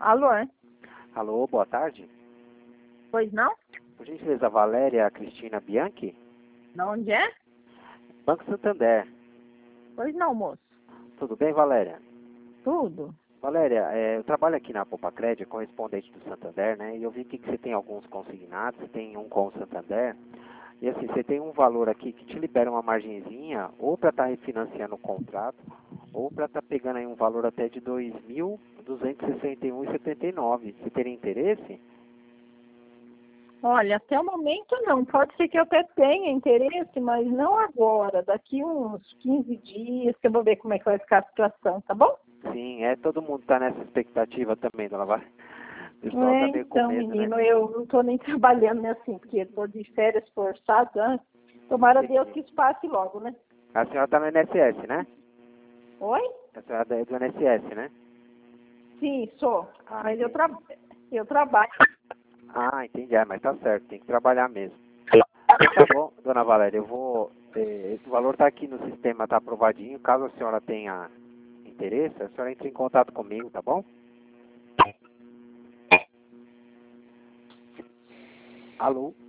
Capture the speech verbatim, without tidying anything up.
Alô, é? Alô, boa tarde. Pois não? Por gentileza, Valéria Cristina Bianchi? De onde é? Banco Santander. Pois não, moço. Tudo bem, Valéria? Tudo. Valéria, é, eu trabalho aqui na Poupa Crédito, correspondente do Santander, né? E eu vi aqui que você tem alguns consignados, você tem um com o Santander. E assim, você tem um valor aqui que te libera uma margenzinha, ou para estar refinanciando o contrato, ou para estar pegando aí um valor até de dois mil duzentos e sessenta e um reais e setenta e nove centavos. Você teria interesse? Olha, até o momento não. Pode ser que eu até tenha interesse, mas não agora. Daqui uns quinze dias que eu vou ver como é que vai ficar a situação, tá bom? Sim, é, todo mundo está nessa expectativa também, dona Valéria. O pessoal É, tá meio com então, medo, menino, né? eu não tô nem trabalhando né, assim, porque eu tô de férias forçadas, né? Tomara a Deus que isso passe logo, né? A senhora está no I N S S, né? Oi? A senhora é do I N S S, né? Sim, sou. Ah, Mas eu, entendi. tra... eu trabalho. Ah, entendi. É, mas tá certo, tem que trabalhar mesmo. Então, tá bom, dona Valéria, eu vou... eh, o valor está aqui no sistema, está aprovadinho. Caso a senhora tenha interesse, a senhora entre em contato comigo, tá bom? Alô?